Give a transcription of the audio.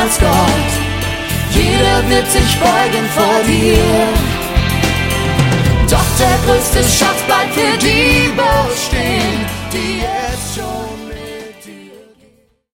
als Gott. Jeder wird sich beugen vor dir. Doch der größte Schatz bleibt für die bestehen, die jetzt schon